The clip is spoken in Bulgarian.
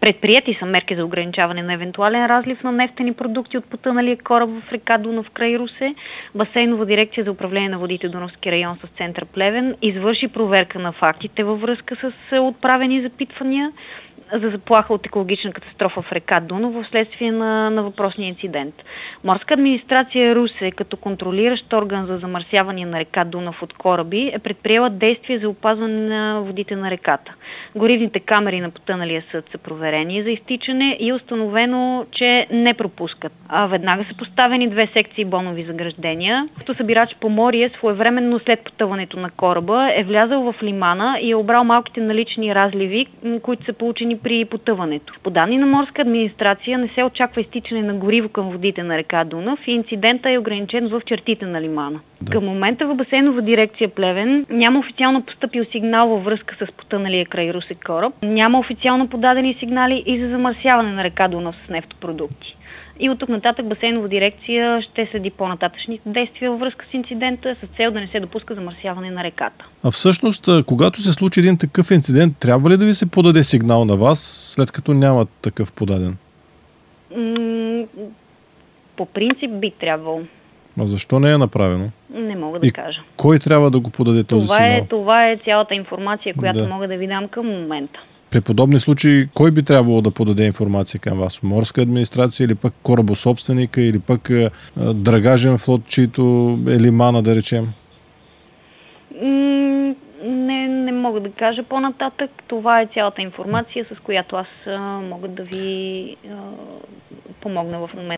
Предприети са мерки за ограничаване на евентуален разлив на нефтени продукти от потъналия кораб в река Дунав край Русе. Басейнова дирекция за управление на водите Дунавски район с център Плевен извърши проверка на фактите във връзка с отправени запитвания за заплаха от екологична катастрофа в река Дунав вследствие на въпросния инцидент. Морска администрация Русе, като контролиращ орган за замърсяване на река Дунав от кораби, е предприела действия за опазване на водите на реката. Горивните камери на потъналия съд са проверени за изтичане и е установено, че не пропускат. Веднага са поставени 2 секции бонови заграждения. Като събирач по море своевременно след потъването на кораба е влязъл в лимана и е обрал малките налични разливи, които са получени при потъването. По данни на Морска администрация не се очаква изтичане на гориво към водите на река Дунав и инцидента е ограничен в чертите на лимана. Да. Към момента в Басейнова дирекция Плевен няма официално постъпил сигнал във връзка с потъналия край Русе кораб. Няма официално подадени сигнали и за замърсяване на река Дунав с нефтопродукти. И от тук нататък Басейнова дирекция ще следи по-нататъчните действия във връзка с инцидента с цел да не се допуска замърсяване на реката. А всъщност, когато се случи един такъв инцидент, трябва ли да ви се подаде сигнал на вас, след като няма такъв подаден? По принцип би трябвало. А защо не е направено? Не мога да кажа. Кой трябва да го подаде този сигнал? Това е цялата информация, която мога да ви дам към момента. При подобни случаи, кой би трябвало да подаде информация към вас? Морска администрация или пък корабособственика, или пък драгажен флот, чийто е лимана, да речем? Не мога да кажа по-нататък. Това е цялата информация, с която аз мога да ви помогна в момента.